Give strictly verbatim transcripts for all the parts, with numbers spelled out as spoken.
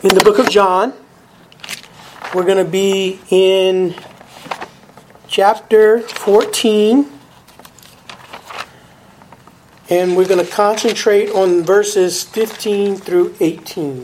in the book of John. We're going to be in chapter fourteen. And we're going to concentrate on verses fifteen through eighteen.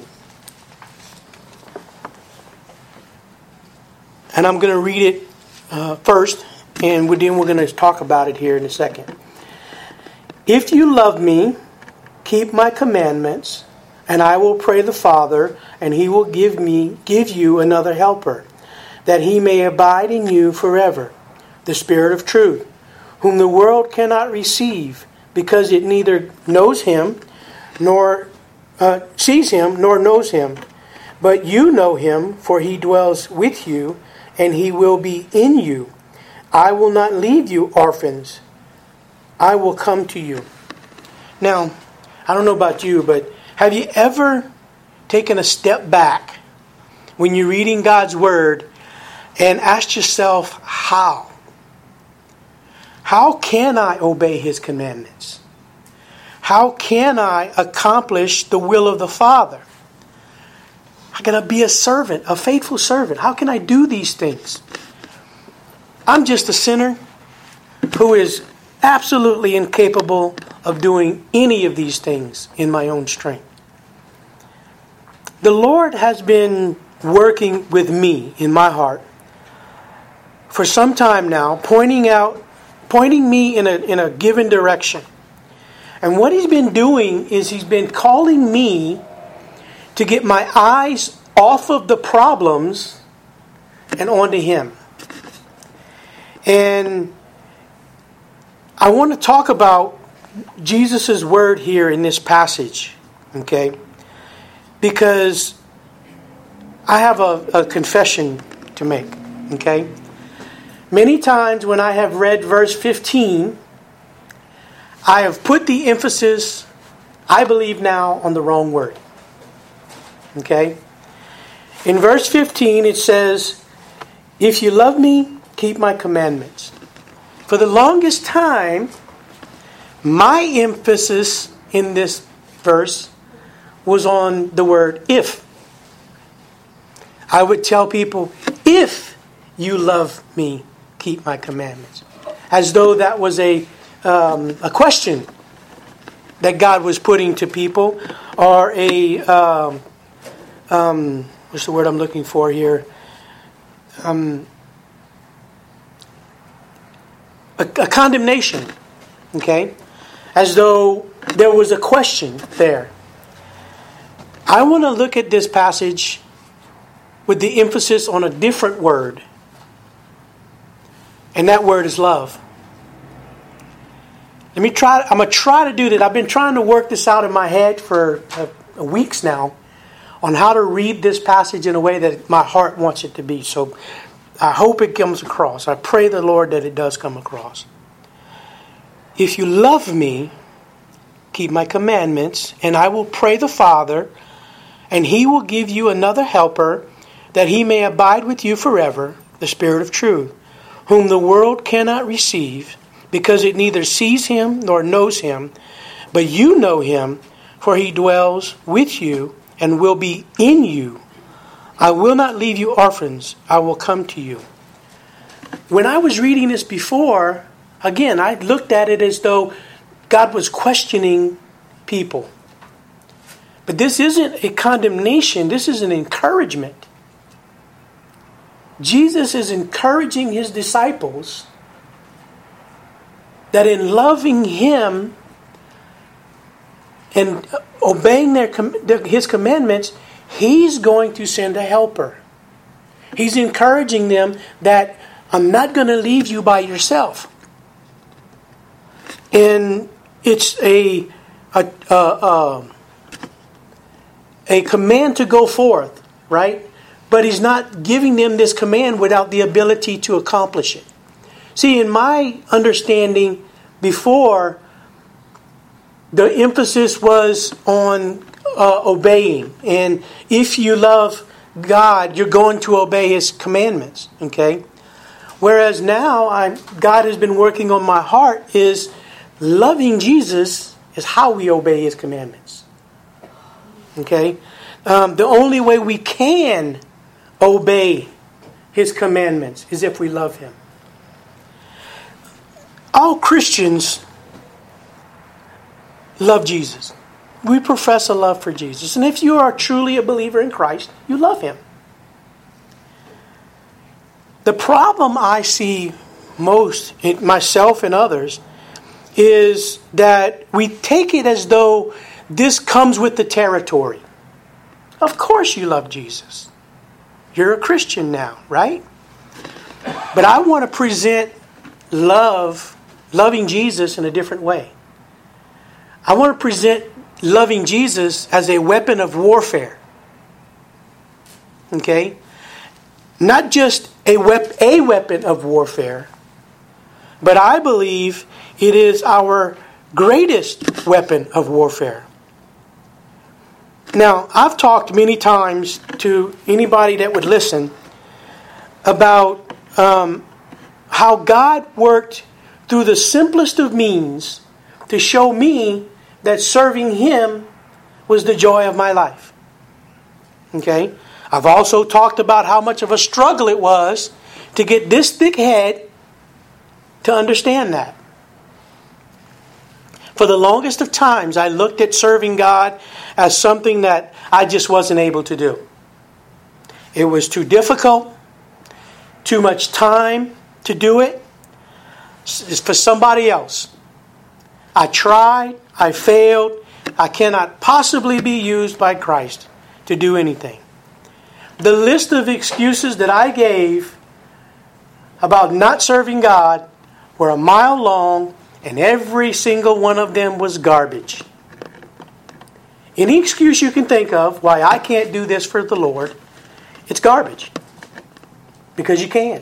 And I'm going to read it uh, first, and then we're going to talk about it here in a second. If you love me, keep my commandments, and I will pray the Father, and he will give me, give you another helper, that he may abide in you forever, the Spirit of truth, whom the world cannot receive, because it neither knows him, nor uh, sees him, nor knows him. But you know him, for he dwells with you, and he will be in you. I will not leave you orphans. I will come to you. Now, I don't know about you, but have you ever taken a step back when you're reading God's Word and asked yourself, how? How can I obey His commandments? How can I accomplish the will of the Father? How can I be a servant, a faithful servant? How can I do these things? I'm just a sinner who is absolutely incapable of doing any of these things in my own strength. The Lord has been working with me in my heart for some time now, pointing out, pointing me in a, in a given direction. And what He's been doing is He's been calling me to get my eyes off of the problems and onto Him. And I want to talk about Jesus' word here in this passage, okay? Because I have a, a confession to make, okay? Many times when I have read verse fifteen, I have put the emphasis, I believe now, on the wrong word. Okay? In verse fifteen it says, if you love me, keep my commandments. For the longest time, my emphasis in this verse was on the word if. I would tell people, if you love me, keep my commandments. As though that was a um, a question that God was putting to people, or a um, um, what's the word I'm looking for here? Um, a, a condemnation, okay? As though there was a question there. I want to look at this passage with the emphasis on a different word. And that word is love. Let me try, I'm going to try to do that. I've been trying to work this out in my head for uh, weeks now on how to read this passage in a way that my heart wants it to be. So I hope it comes across. I pray the Lord that it does come across. If you love me, keep my commandments, and I will pray the Father, and He will give you another helper, that He may abide with you forever, the Spirit of truth, whom the world cannot receive, because it neither sees Him nor knows Him. But you know Him, for He dwells with you and will be in you. I will not leave you orphans. I will come to you. When I was reading this before, again, I looked at it as though God was questioning people. But this isn't a condemnation. This is an encouragement. Jesus is encouraging His disciples that in loving Him and obeying their, His commandments, He's going to send a helper. He's encouraging them that I'm not going to leave you by yourself. And it's a a, a, a a command to go forth, right? But He's not giving them this command without the ability to accomplish it. See, in my understanding before, the emphasis was on uh, obeying. And if you love God, you're going to obey His commandments. Okay? Whereas now, I, God has been working on my heart is loving Jesus is how we obey His commandments. Okay? um, the only way we can obey His commandments is if we love Him. All Christians love Jesus. We profess a love for Jesus. And if you are truly a believer in Christ, you love Him. The problem I see most in myself and others is that we take it as though this comes with the territory. Of course you love Jesus. You're a Christian now, right? But I want to present love, loving Jesus in a different way. I want to present loving Jesus as a weapon of warfare. Okay? Not just a, wep- a weapon of warfare, but I believe it is our greatest weapon of warfare. Now, I've talked many times to anybody that would listen about um, how God worked through the simplest of means to show me that serving Him was the joy of my life. Okay? I've also talked about how much of a struggle it was to get this thick head to understand that. For the longest of times, I looked at serving God as something that I just wasn't able to do. It was too difficult, too much time to do it. It's for somebody else. I tried, I failed, I cannot possibly be used by Christ to do anything. The list of excuses that I gave about not serving God were a mile long, and every single one of them was garbage. Any excuse you can think of why I can't do this for the Lord, it's garbage. Because you can.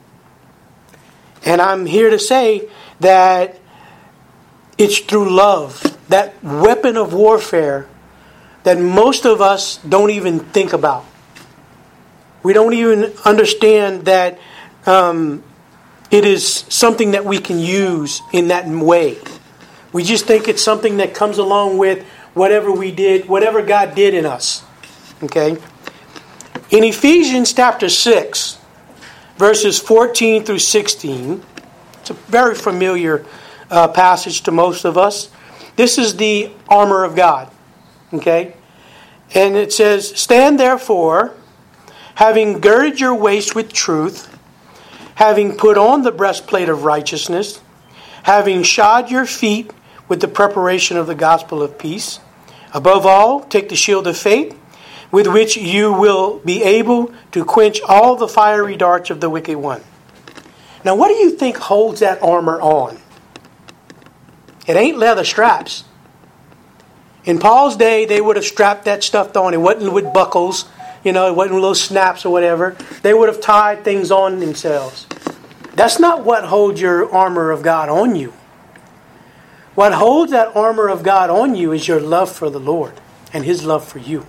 And I'm here to say that it's through love, that weapon of warfare, that most of us don't even think about. We don't even understand that um, it is something that we can use in that way. We just think it's something that comes along with whatever we did, whatever God did in us. Okay? In Ephesians chapter six, verses fourteen through sixteen, it's a very familiar uh, passage to most of us. This is the armor of God. Okay? And it says, "Stand therefore, having girded your waist with truth, having put on the breastplate of righteousness, having shod your feet with the preparation of the gospel of peace. Above all, take the shield of faith, with which you will be able to quench all the fiery darts of the wicked one." Now, what do you think holds that armor on? It ain't leather straps. In Paul's day, they would have strapped that stuff on. It wasn't with buckles. You know, it wasn't little snaps or whatever. They would have tied things on themselves. That's not what holds your armor of God on you. What holds that armor of God on you is your love for the Lord and His love for you.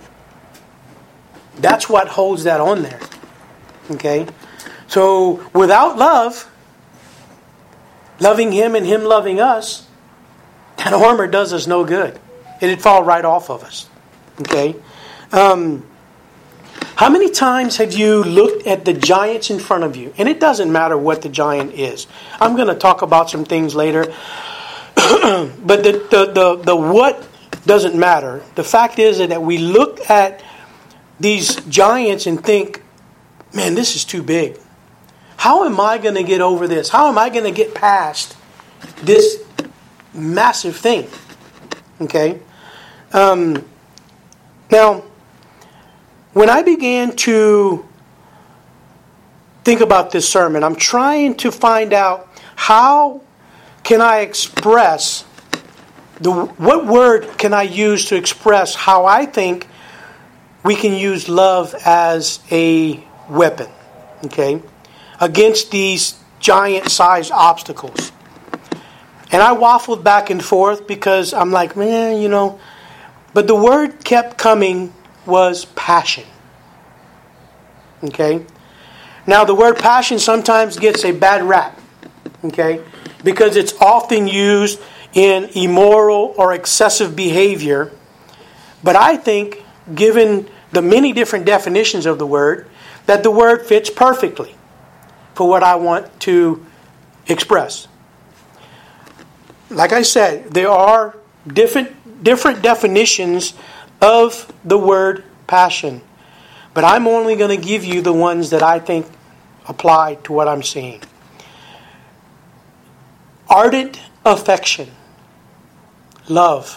That's what holds that on there. Okay? So, without love, loving Him and Him loving us, that armor does us no good. It'd fall right off of us. Okay? Um... How many times have you looked at the giants in front of you? And it doesn't matter what the giant is. I'm going to talk about some things later. But the, the, the, the what doesn't matter. The fact is that we look at these giants and think, man, this is too big. How am I going to get over this? How am I going to get past this massive thing? Okay? Um, now, when I began to think about this sermon, I'm trying to find out how can I express, the what word can I use to express how I think we can use love as a weapon, okay, against these giant-sized obstacles. And I waffled back and forth because I'm like, man, you know, but the word kept coming was passion. Okay? Now the word passion sometimes gets a bad rap. Okay? Because it's often used in immoral or excessive behavior. But I think, given the many different definitions of the word, that the word fits perfectly for what I want to express. Like I said, there are different different definitions of the word passion. But I'm only going to give you the ones that I think apply to what I'm saying. Ardent affection, love.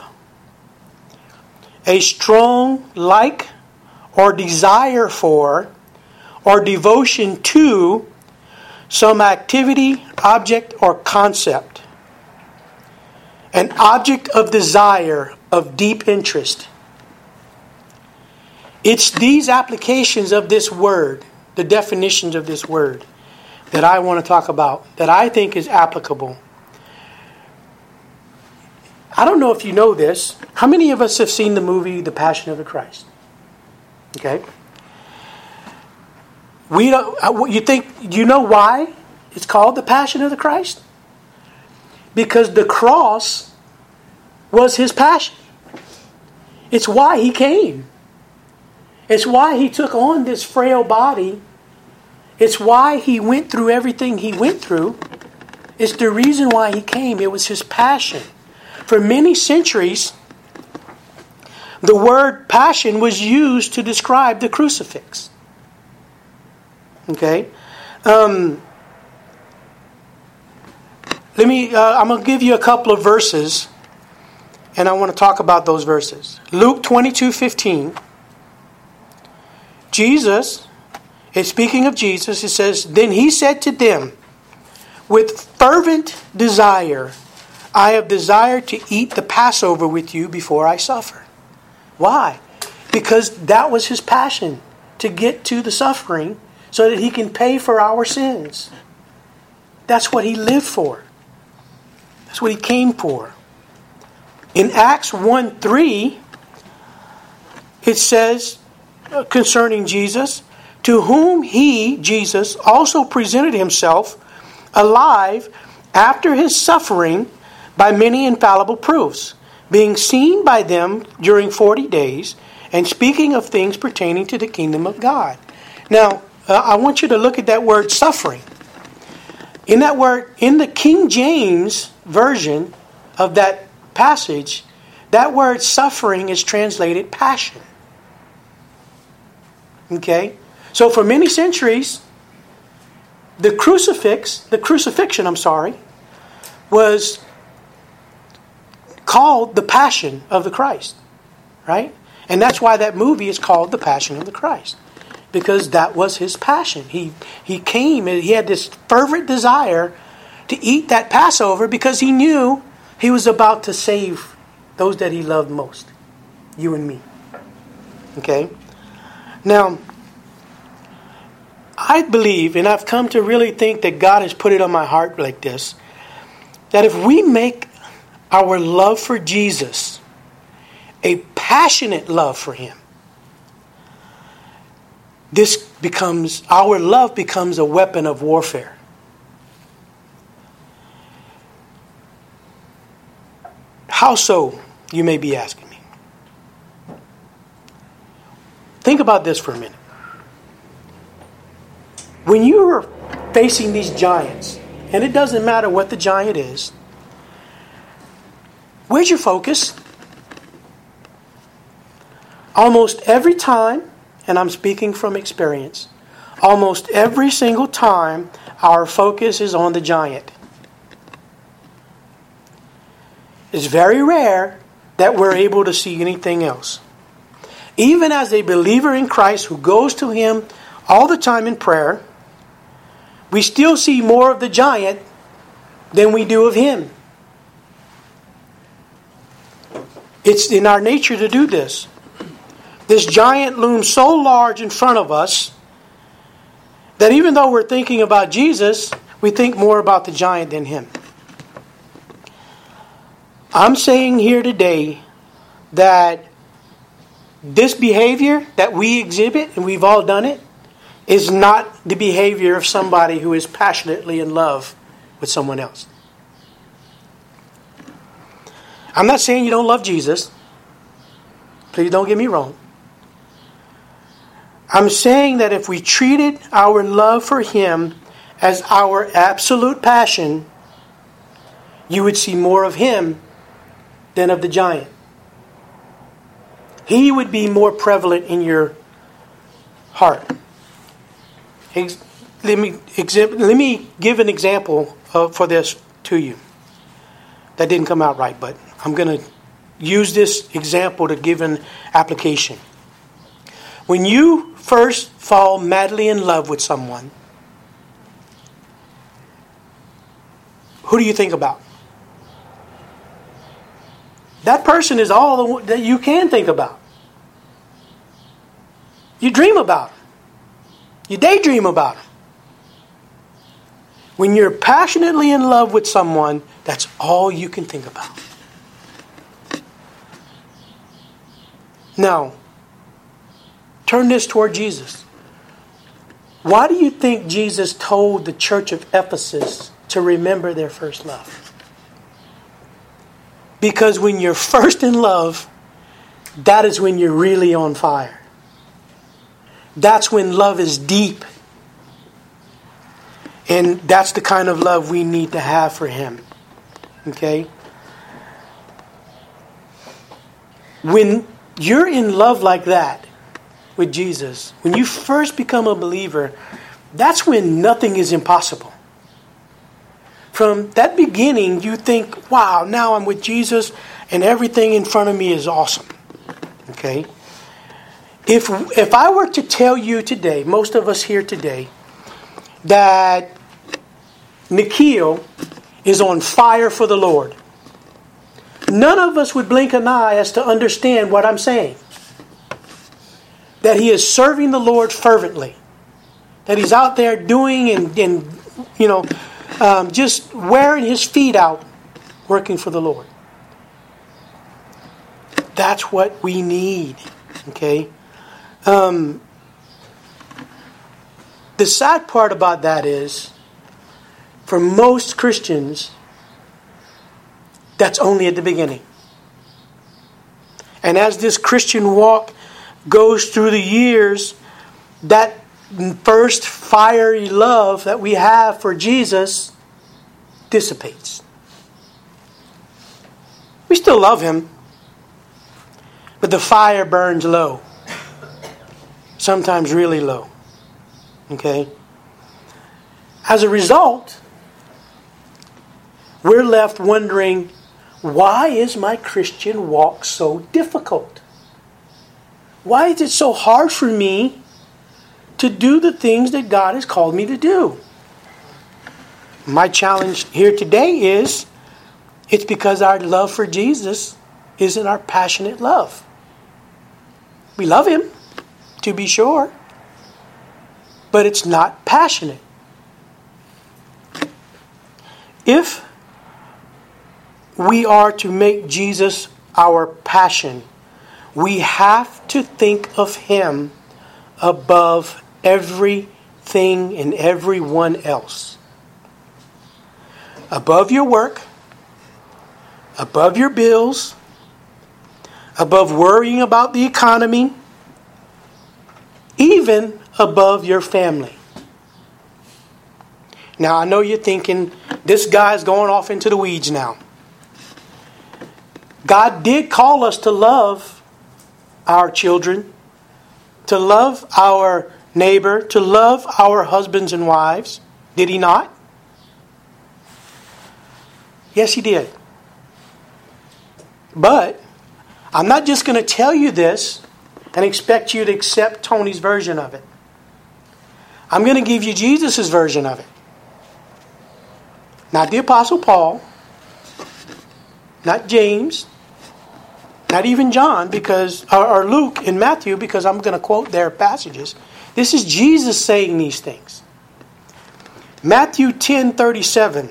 A strong like or desire for or devotion to some activity, object, or concept. An object of desire, of deep interest. It's these applications of this word, the definitions of this word, that I want to talk about, that I think is applicable. I don't know if you know this. How many of us have seen the movie The Passion of the Christ? Okay. We don't. You think you know why it's called The Passion of the Christ? Because the cross was his passion. It's why he came. It's why he took on this frail body. It's why he went through everything he went through. It's the reason why he came. It was his passion. For many centuries, the word passion was used to describe the crucifix. Okay? Um, let me, uh, I'm going to give you a couple of verses, and I want to talk about those verses. Luke twenty-two fifteen. Jesus, it's speaking of Jesus, it says, "Then he said to them, with fervent desire, I have desired to eat the Passover with you before I suffer." Why? Because that was his passion, to get to the suffering so that he can pay for our sins. That's what he lived for. That's what he came for. In Acts one three, it says concerning Jesus, to whom he, Jesus, also presented himself alive after his suffering by many infallible proofs, being seen by them during forty days, and speaking of things pertaining to the kingdom of God. Now, uh, I want you to look at that word suffering. In that word, in the King James version of that passage, that word suffering is translated passion. Okay? So for many centuries, the crucifix, the crucifixion, I'm sorry, was called the Passion of the Christ. Right? And that's why that movie is called The Passion of the Christ. Because that was his passion. He he came and he had this fervent desire to eat that Passover because he knew he was about to save those that he loved most. You and me. Okay? Now, I believe, and I've come to really think that God has put it on my heart like this, that if we make our love for Jesus a passionate love for him, this becomes, our love becomes a weapon of warfare. How so, you may be asking me. Think about this for a minute. When you are facing these giants, and it doesn't matter what the giant is, where's your focus? Almost every time, and I'm speaking from experience, almost every single time our focus is on the giant. It's very rare that we're able to see anything else. Even as a believer in Christ who goes to him all the time in prayer, we still see more of the giant than we do of him. It's in our nature to do this. This giant looms so large in front of us that even though we're thinking about Jesus, we think more about the giant than him. I'm saying here today that this behavior that we exhibit, and we've all done it, is not the behavior of somebody who is passionately in love with someone else. I'm not saying you don't love Jesus. Please don't get me wrong. I'm saying that if we treated our love for Him as our absolute passion, you would see more of Him than of the giant. He would be more prevalent in your heart. Ex- let me exhibit, let me give an example of, for this to you. That didn't come out right, but I'm going to use this example to give an application. When you first fall madly in love with someone, who do you think about? That person is all that you can think about. You dream about them. You daydream about them. When you're passionately in love with someone, that's all you can think about. Now, turn this toward Jesus. Why do you think Jesus told the church of Ephesus to remember their first love? Because when you're first in love, that is when you're really on fire. That's when love is deep. And that's the kind of love we need to have for Him. Okay? When you're in love like that with Jesus, when you first become a believer, that's when nothing is impossible. From that beginning, you think, wow, now I'm with Jesus and everything in front of me is awesome. Okay? If if I were to tell you today, most of us here today, that Nikhil is on fire for the Lord, none of us would blink an eye as to understand what I'm saying. That he is serving the Lord fervently. That he's out there doing and, and you know, um, just wearing his feet out, working for the Lord. That's what we need. Okay? Um, the sad part about that is, for most Christians, that's only at the beginning. And as this Christian walk goes through the years, that first fiery love that we have for Jesus dissipates. We still love Him, but the fire burns low. Sometimes really low. Okay? As a result, we're left wondering, why is my Christian walk so difficult? Why is it so hard for me to do the things that God has called me to do? My challenge here today is, it's because our love for Jesus isn't our passionate love. We love Him, to be sure, but it's not passionate. If we are to make Jesus our passion, we have to think of Him above everything and everyone else. Above your work, above your bills, above worrying about the economy, even above your family. Now, I know you're thinking, this guy's going off into the weeds now. God did call us to love our children, to love our neighbor, to love our husbands and wives. Did He not? Yes, He did. But I'm not just going to tell you this and expect you to accept Tony's version of it. I'm going to give you Jesus' version of it. Not the Apostle Paul, not James, not even John, because or, or Luke and Matthew, because I'm going to quote their passages. This is Jesus saying these things. Matthew ten thirty-seven.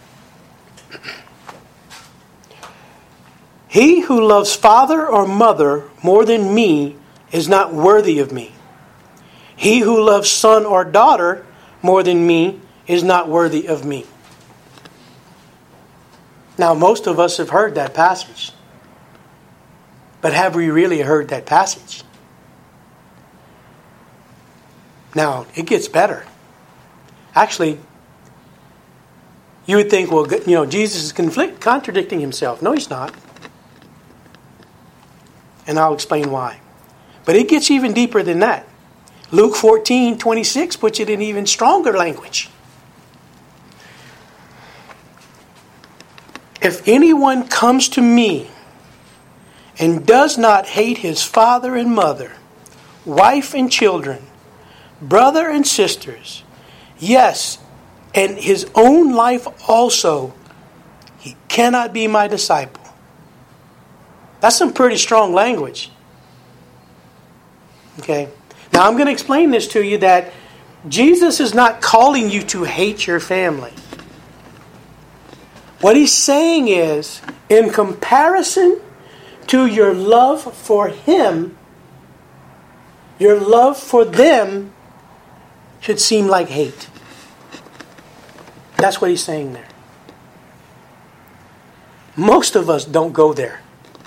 He who loves father or mother more than me is not worthy of me. He who loves son or daughter more than me is not worthy of me. Now, most of us have heard that passage. But have we really heard that passage? Now, it gets better. Actually, you would think, well, you know, Jesus is conflict, contradicting himself. No, he's not. And I'll explain why. But it gets even deeper than that. Luke fourteen twenty-six puts it in even stronger language. If anyone comes to me and does not hate his father and mother, wife and children, brother and sisters, yes, and his own life also, he cannot be my disciple. That's some pretty strong language. Okay. Now I'm going to explain this to you, that Jesus is not calling you to hate your family. What he's saying is, in comparison to your love for him, your love for them should seem like hate. That's what he's saying there. Most of us don't go there.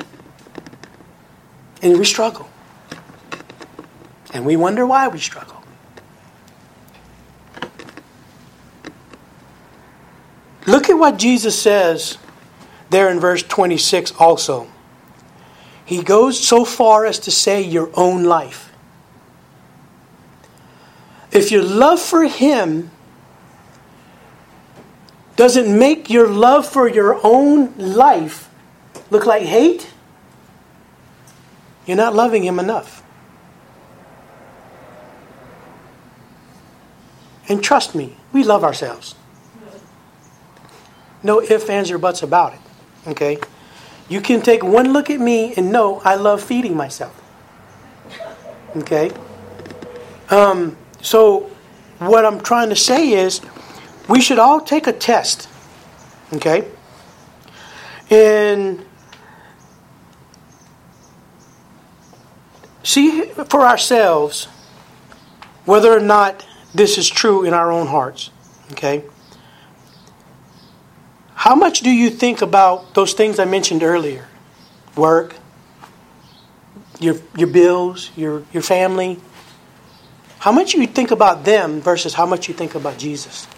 And we struggle. And we wonder why we struggle. Look at what Jesus says there in verse twenty-six also. He goes so far as to say your own life. If your love for him doesn't make your love for your own life look like hate, you're not loving him enough. And trust me, we love ourselves. No ifs, ands, or buts about it. Okay? You can take one look at me and know I love feeding myself. Okay? Um, so, what I'm trying to say is, we should all take a test. Okay? And see for ourselves whether or not this is true in our own hearts. Okay? How much do you think about those things I mentioned earlier? Work, your your bills, your, your family. How much you think about them versus how much you think about Jesus?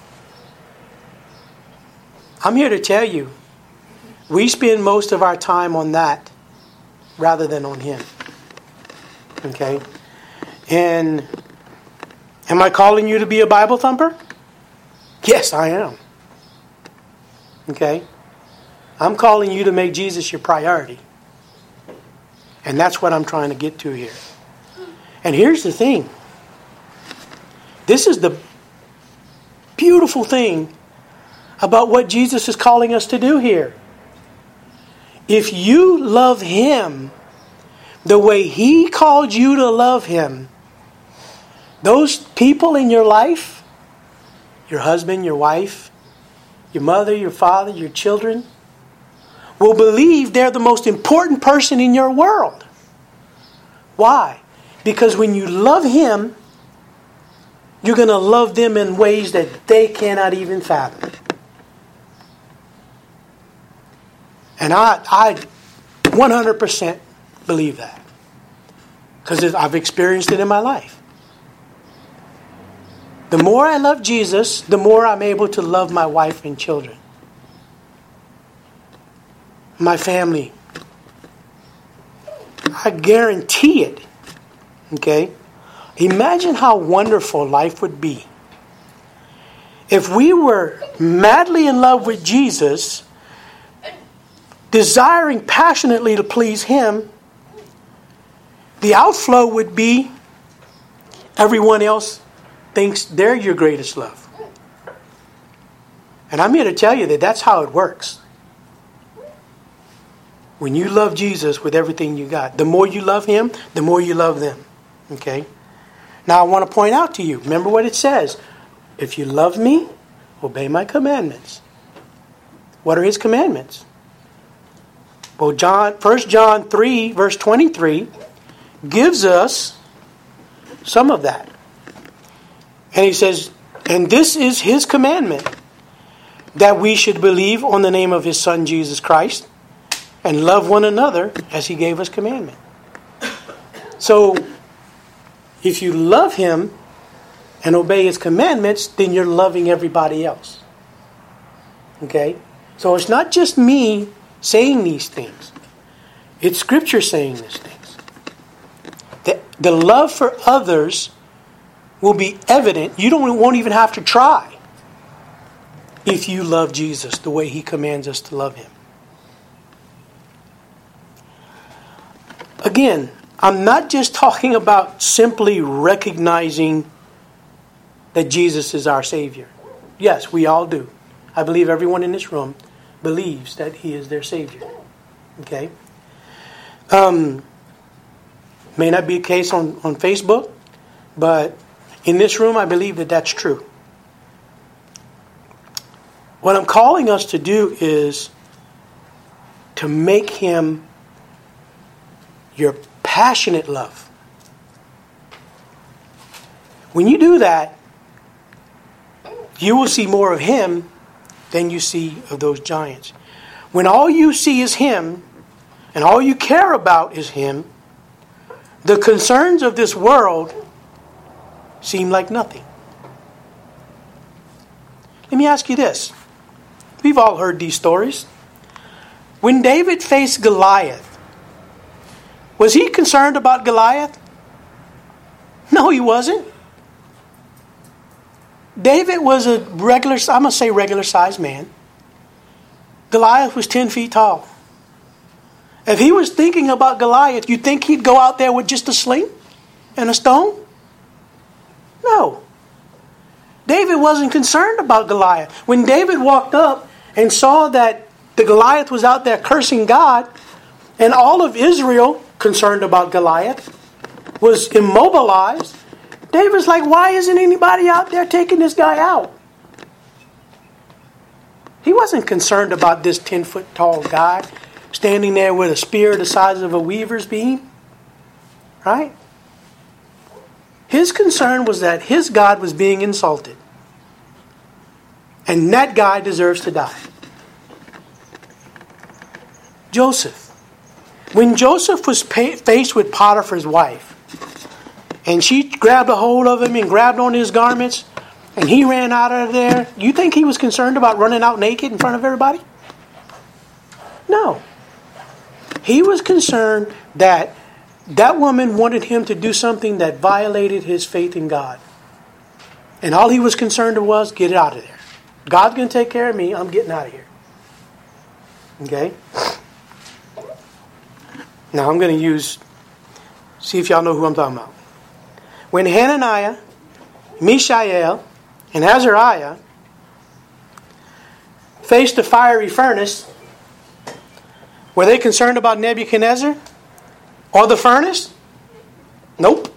I'm here to tell you, we spend most of our time on that rather than on him. Okay? And am I calling you to be a Bible thumper? Yes, I am. Okay? I'm calling you to make Jesus your priority. And that's what I'm trying to get to here. And here's the thing. This is the beautiful thing about what Jesus is calling us to do here. If you love him the way he called you to love him, those people in your life, your husband, your wife, your mother, your father, your children, will believe they're the most important person in your world. Why? Because when you love him, you're going to love them in ways that they cannot even fathom. And I, I one hundred percent believe that. Because I've experienced it in my life. The more I love Jesus, the more I'm able to love my wife and children. My family. I guarantee it. Okay? Imagine how wonderful life would be if we were madly in love with Jesus, desiring passionately to please him. The outflow would be everyone else thinks they're your greatest love. And I'm here to tell you that that's how it works. When you love Jesus with everything you got, the more you love him, the more you love them. Okay? Now I want to point out to you, remember what it says. If you love me, obey my commandments. What are his commandments? Well, John, First John three, verse twenty-three, gives us some of that. And he says, and this is his commandment, that we should believe on the name of his Son, Jesus Christ, and love one another as he gave us commandment. So, if you love him, and obey His commandments, then you're loving everybody else. Okay? So it's not just me saying these things. It's Scripture saying these things. The, the love for others will be evident. You don't won't even have to try if you love Jesus the way He commands us to love Him. Again, I'm not just talking about simply recognizing that Jesus is our Savior. Yes, we all do. I believe everyone in this room believes that He is their Savior. Okay? Um, may not be the case on, on Facebook, but in this room I believe that that's true. What I'm calling us to do is to make Him your passionate love. When you do that, you will see more of Him than you see of those giants. When all you see is Him, and all you care about is Him, the concerns of this world seem like nothing. Let me ask you this. We've all heard these stories. When David faced Goliath, was he concerned about Goliath? No, he wasn't. David was a regular, I'm going to say regular sized man. Goliath was ten feet tall. If he was thinking about Goliath, you think he'd go out there with just a sling and a stone? No. David wasn't concerned about Goliath. When David walked up and saw that the Goliath was out there cursing God, and all of Israel, concerned about Goliath, was immobilized, David's like, why isn't anybody out there taking this guy out? He wasn't concerned about this ten-foot tall guy standing there with a spear the size of a weaver's beam. Right? His concern was that his God was being insulted. And that guy deserves to die. Joseph. When Joseph was faced with Potiphar's wife, and she grabbed a hold of him and grabbed on his garments, and he ran out of there, you think he was concerned about running out naked in front of everybody? No. He was concerned that that woman wanted him to do something that violated his faith in God. And all he was concerned was, get it out of there. God's going to take care of me. I'm getting out of here. Okay? Now I'm going to use, see if y'all know who I'm talking about. When Hananiah, Mishael, and Azariah faced the fiery furnace, were they concerned about Nebuchadnezzar or the furnace? Nope.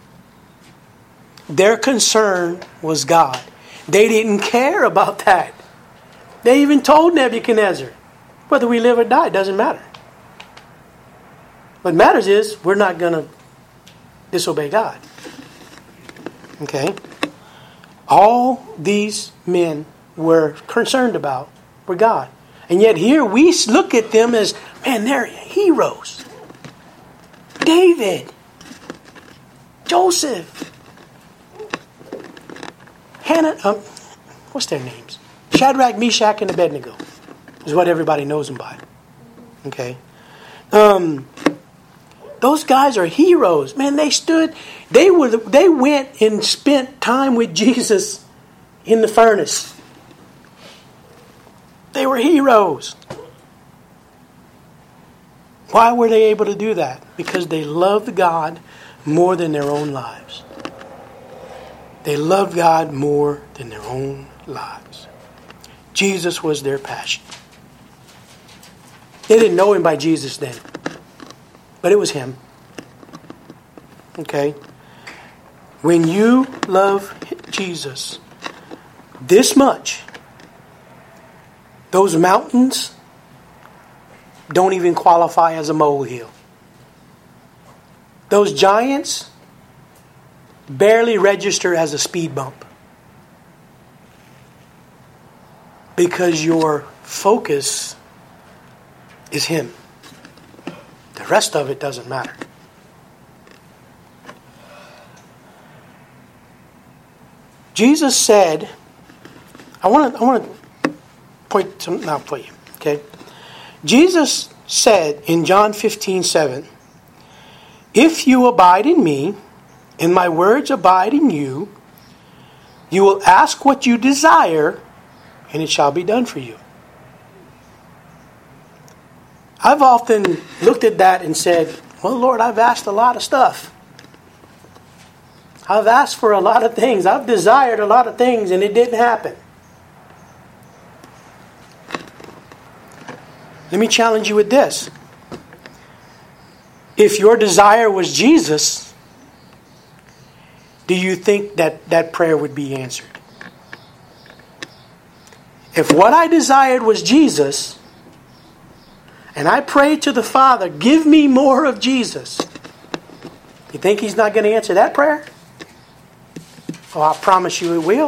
Their concern was God. They didn't care about that. They even told Nebuchadnezzar, whether we live or die, it doesn't matter. What matters is we're not going to disobey God. Okay? All these men were concerned about were God. And yet here we look at them as, man, they're heroes. David. Joseph. Hannah. Um, what's their names? Shadrach, Meshach, and Abednego is what everybody knows them by. Okay? Um... Those guys are heroes. Man, they stood, they were, they went and spent time with Jesus in the furnace. They were heroes. Why were they able to do that? Because they loved God more than their own lives. They loved God more than their own lives. Jesus was their passion. They didn't know Him by Jesus then. But it was Him. Okay? When you love Jesus this much, those mountains don't even qualify as a molehill. Those giants barely register as a speed bump. Because your focus is Him. The rest of it doesn't matter. Jesus said, I want to I want to point something out for you. Okay, Jesus said in John fifteen seven, if you abide in me, and my words abide in you, you will ask what you desire, and it shall be done for you. I've often looked at that and said, well, Lord, I've asked a lot of stuff. I've asked for a lot of things. I've desired a lot of things, and it didn't happen. Let me challenge you with this. If your desire was Jesus, do you think that that prayer would be answered? If what I desired was Jesus, and I prayed to the Father, give me more of Jesus, you think He's not going to answer that prayer? Oh, I promise you it will.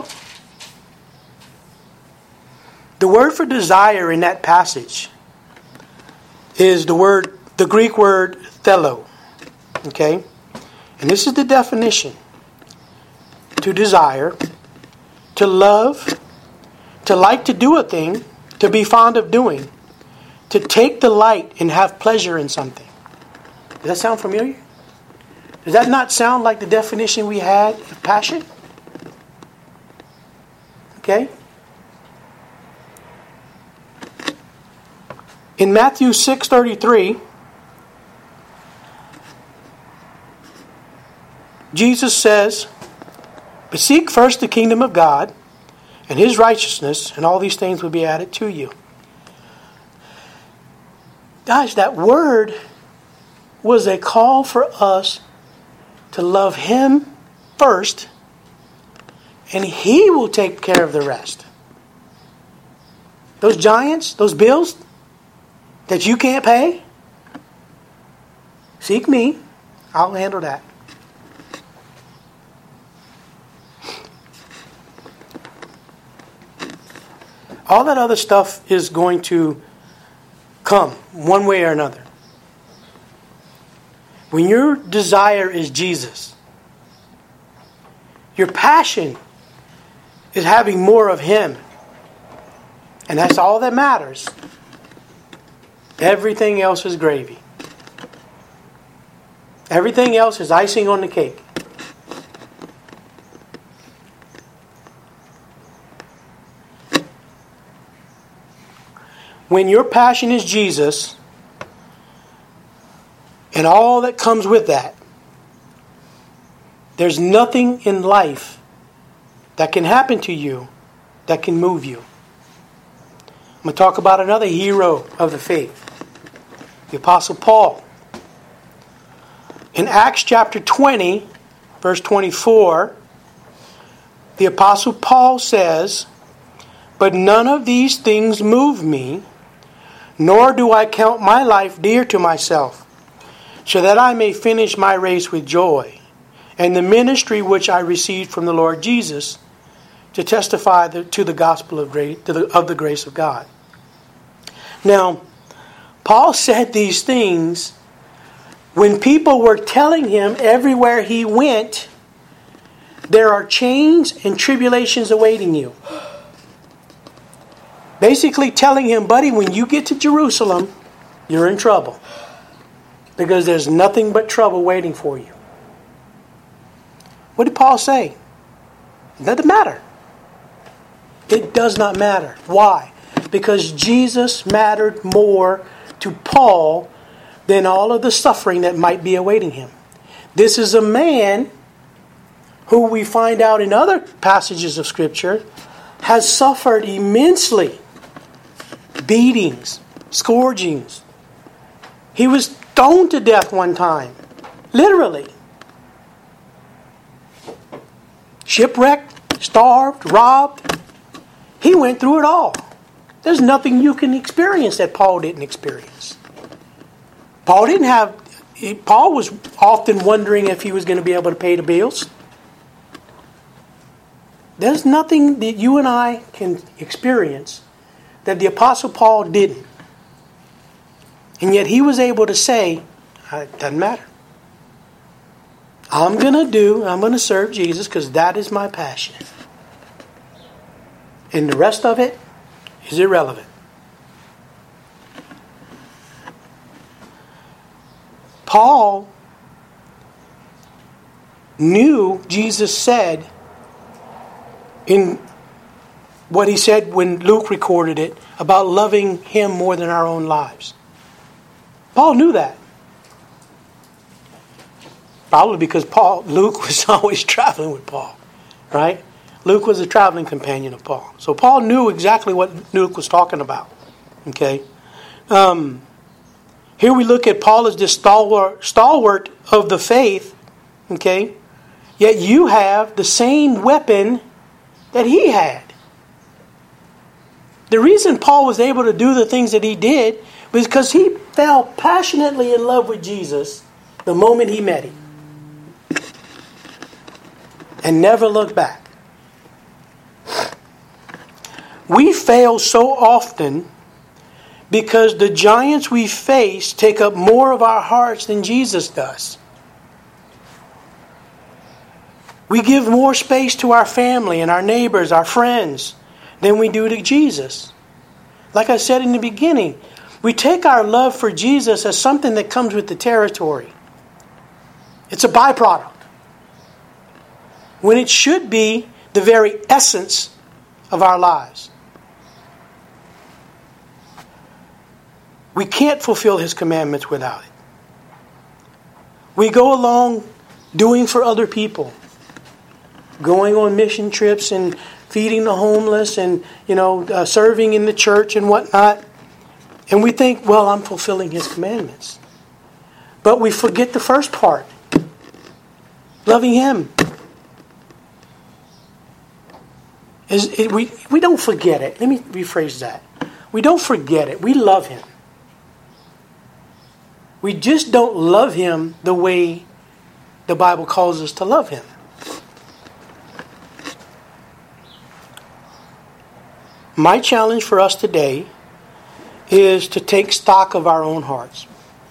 The word for desire in that passage is the word, the Greek word thelo. Okay? And this is the definition. To desire, to love, to like to do a thing, to be fond of doing, to take delight and have pleasure in something. Does that sound familiar? Does that not sound like the definition we had of passion? Okay? In Matthew six thirty-three, Jesus says, but seek first the kingdom of God and His righteousness, and all these things will be added to you. Guys, that word was a call for us to love Him first, and He will take care of the rest. Those giants, those bills that you can't pay, seek me. I'll handle that. All that other stuff is going to come one way or another. When your desire is Jesus, your passion is having more of Him, and that's all that matters. Everything else is gravy. Everything else is icing on the cake. When your passion is Jesus, and all that comes with that, there's nothing in life that can happen to you that can move you. I'm going to talk about another hero of the faith, the Apostle Paul. In Acts chapter twenty, verse twenty-four, the Apostle Paul says, but none of these things move me, nor do I count my life dear to myself, so that I may finish my race with joy, and the ministry which I received from the Lord Jesus, to testify the, to the gospel of grace, to the, of the grace of God. Now, Paul said these things when people were telling him everywhere he went, there are chains and tribulations awaiting you. Basically telling him, buddy, when you get to Jerusalem, you're in trouble. Because there's nothing but trouble waiting for you. What did Paul say? It doesn't matter. It does not matter. Why? Because Jesus mattered more to Paul than all of the suffering that might be awaiting him. This is a man who we find out in other passages of Scripture has suffered immensely. Beatings, scourgings. He was stoned to death one time. Literally. Shipwrecked, starved, robbed. He went through it all. There's nothing you can experience that Paul didn't experience. Paul didn't have... Paul was often wondering if he was going to be able to pay the bills. There's nothing that you and I can experience that the Apostle Paul didn't. And yet he was able to say, it doesn't matter. I'm going to do, I'm going to serve Jesus because that is my passion. And the rest of it is irrelevant. Paul knew Jesus said in what he said when Luke recorded it about loving him more than our own lives. Paul knew that. Probably because Paul, Luke was always traveling with Paul, right? Luke was a traveling companion of Paul. So Paul knew exactly what Luke was talking about. Okay? Um, here we look at Paul as this stalwart, stalwart of the faith. Okay? Yet you have the same weapon that he had. The reason Paul was able to do the things that he did was because he fell passionately in love with Jesus the moment he met him. And never looked back. We fail so often because the giants we face take up more of our hearts than Jesus does. We give more space to our family and our neighbors, our friends, than we do to Jesus. Like I said in the beginning, we take our love for Jesus as something that comes with the territory. It's a byproduct. When it should be the very essence of our lives. We can't fulfill His commandments without it. We go along doing for other people. Going on mission trips and feeding the homeless and, you know, uh, serving in the church and whatnot. And we think, well, I'm fulfilling His commandments. But we forget the first part. Loving Him. Is it, we, we don't forget it. Let me rephrase that. We don't forget it. We love Him. We just don't love Him the way the Bible calls us to love Him. My challenge for us today is to take stock of our own hearts.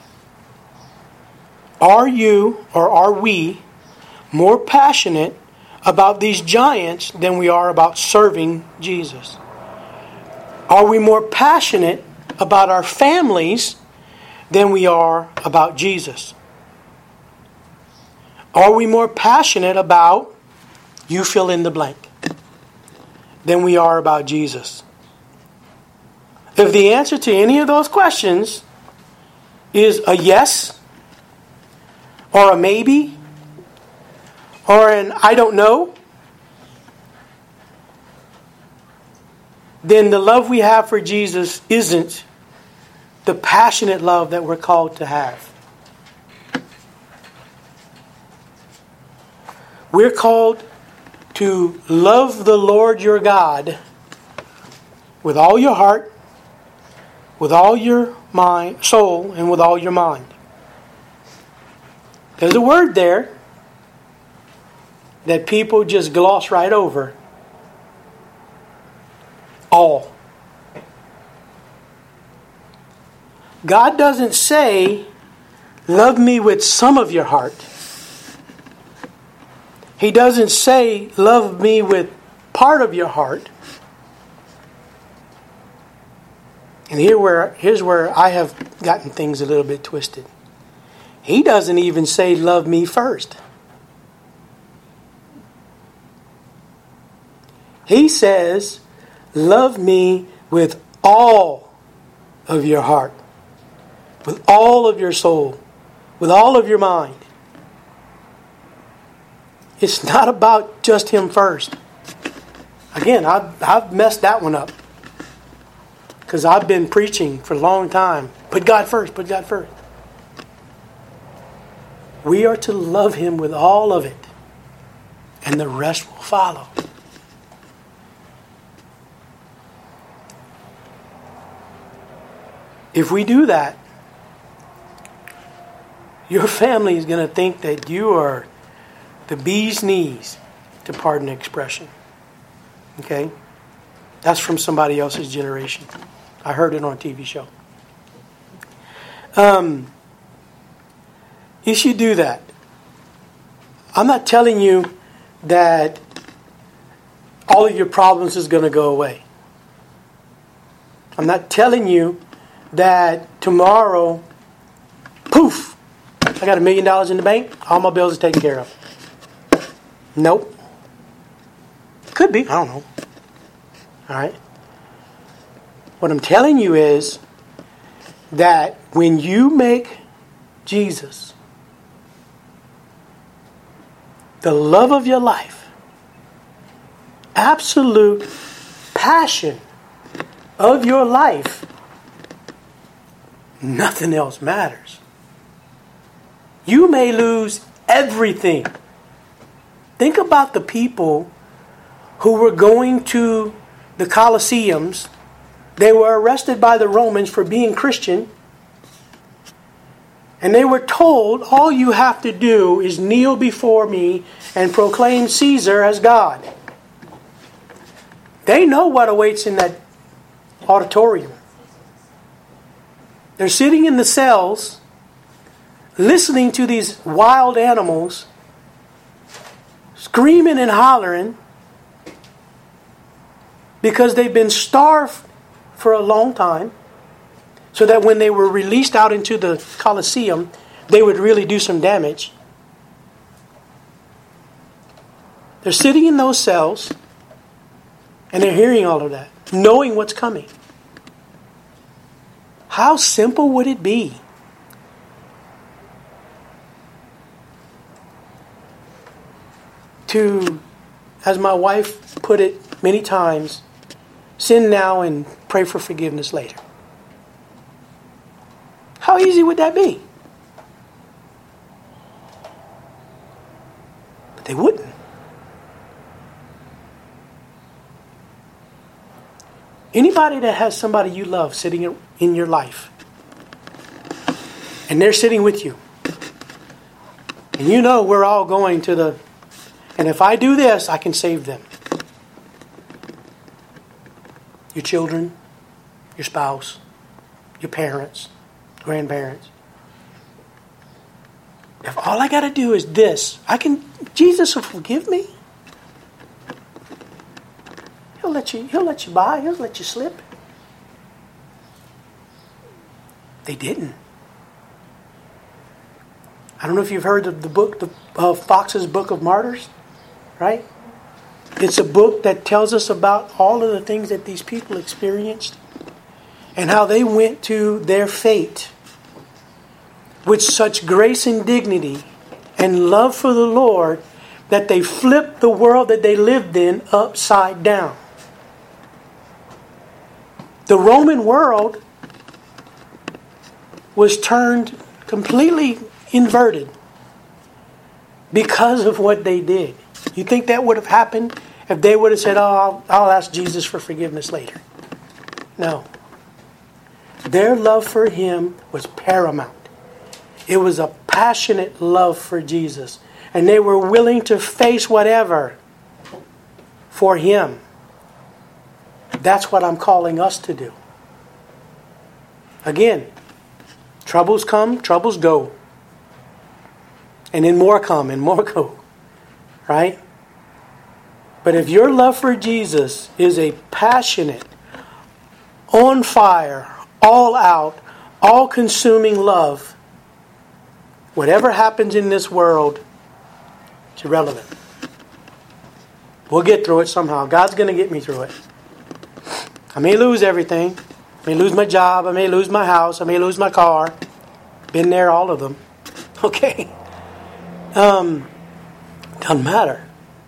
Are you or are we more passionate about these giants than we are about serving Jesus? Are we more passionate about our families than we are about Jesus? Are we more passionate about, you fill in the blank, than we are about Jesus? If the answer to any of those questions is a yes, or a maybe, or an I don't know, then the love we have for Jesus isn't the passionate love that we're called to have. We're called to love the Lord your God with all your heart, with all your mind, soul, and with all your mind. There's a word there that people just gloss right over. All. God doesn't say, love me with some of your heart. He doesn't say, love me with part of your heart. And here where here's where I have gotten things a little bit twisted. He doesn't even say, love me first. He says, love me with all of your heart, with all of your soul, with all of your mind. It's not about just Him first. Again, I've, I've messed that one up. Because I've been preaching for a long time. Put God first, put God first. We are to love Him with all of it. And the rest will follow. If we do that, your family is going to think that you are the bee's knees, to pardon the expression. Okay? That's from somebody else's generation. I heard it on a T V show. Um, you should do that. I'm not telling you that all of your problems is going to go away. I'm not telling you that tomorrow, poof, I got a million dollars in the bank, all my bills are taken care of. Nope. Could be, I don't know. All right. What I'm telling you is that when you make Jesus the love of your life, absolute passion of your life, nothing else matters. You may lose everything. Think about the people who were going to the Colosseums. They were arrested by the Romans for being Christian. And they were told, all you have to do is kneel before me and proclaim Caesar as God. They know what awaits in that auditorium. They're sitting in the cells, listening to these wild animals, screaming and hollering, because they've been starved for a long time, so that when they were released out into the Colosseum, they would really do some damage. They're sitting in those cells, and they're hearing all of that, knowing what's coming. How simple would it be to, as my wife put it many times, sin now and pray for forgiveness later? How easy would that be? But they wouldn't. Anybody that has somebody you love sitting in your life, and they're sitting with you, and you know we're all going to the, and if I do this, I can save them. Your children, your spouse, your parents, grandparents. If all I got to do is this, I can, Jesus will forgive me. He'll let you, he'll let you by, he'll let you slip. They didn't. I don't know if you've heard of the book, the uh, Fox's Book of Martyrs, right? It's a book that tells us about all of the things that these people experienced and how they went to their fate with such grace and dignity and love for the Lord that they flipped the world that they lived in upside down. The Roman world was turned completely inverted because of what they did. You think that would have happened if they would have said, oh, I'll, I'll ask Jesus for forgiveness later? No. Their love for Him was paramount. It was a passionate love for Jesus. And they were willing to face whatever for Him. That's what I'm calling us to do. Again, troubles come, troubles go. And then more come and more go. Right? But if your love for Jesus is a passionate, on fire, all out, all-consuming love, whatever happens in this world, it's irrelevant. We'll get through it somehow. God's going to get me through it. I may lose everything. I may lose my job. I may lose my house. I may lose my car. Been there, all of them. Okay. Um, doesn't matter.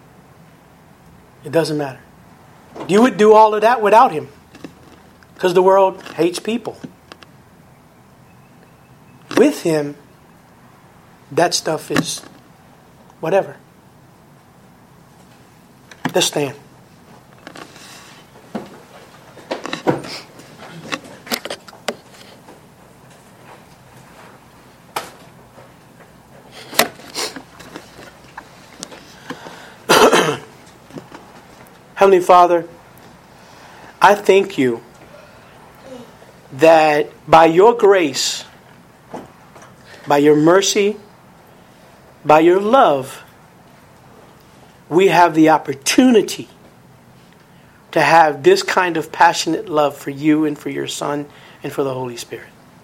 It doesn't matter. You would do all of that without Him. Because the world hates people. With Him, that stuff is whatever. Let's stand. Heavenly Father, I thank You that by Your grace, by Your mercy, by Your love, we have the opportunity to have this kind of passionate love for you and for your Son and for the Holy Spirit.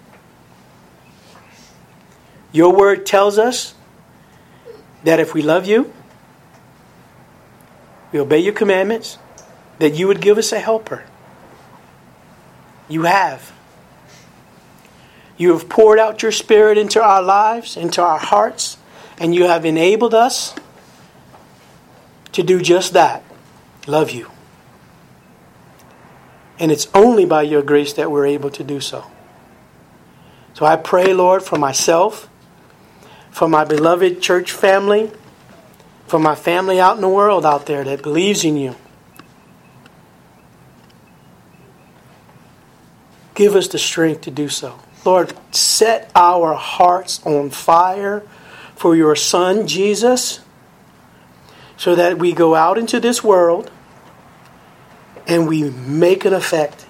Your word tells us that if we love you, we obey your commandments, that you would give us a helper. You have. You have poured out your Spirit into our lives, into our hearts, and you have enabled us to do just that. Love you. And it's only by your grace that we're able to do so. So I pray, Lord, for myself, for my beloved church family, for my family out in the world out there that believes in you. Give us the strength to do so. Lord, set our hearts on fire for your Son, Jesus, so that we go out into this world and we make an effect.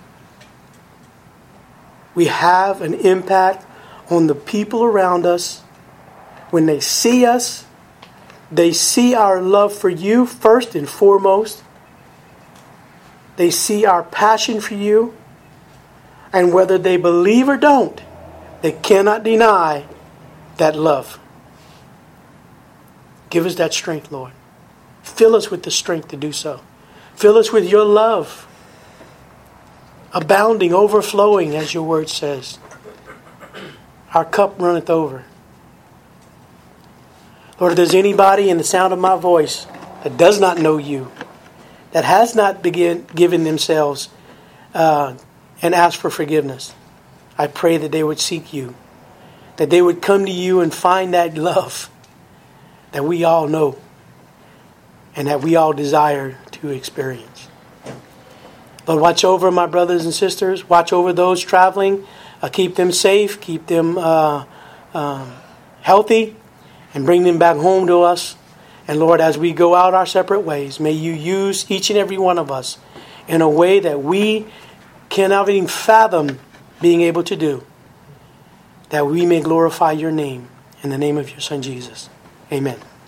We have an impact on the people around us. When they see us, they see our love for you first and foremost. They see our passion for you. And whether they believe or don't, they cannot deny that love. Give us that strength, Lord. Fill us with the strength to do so. Fill us with your love, abounding, overflowing, as your word says. Our cup runneth over. Lord, if there's anybody in the sound of my voice that does not know you, that has not begin, given themselves uh, and asked for forgiveness, I pray that they would seek you, that they would come to you and find that love that we all know and that we all desire to experience. Lord, watch over my brothers and sisters. Watch over those traveling. Uh, keep them safe. Keep them uh, um, healthy. And bring them back home to us. And Lord, as we go out our separate ways, may you use each and every one of us in a way that we cannot even fathom being able to do, that we may glorify your name in the name of your Son Jesus. Amen.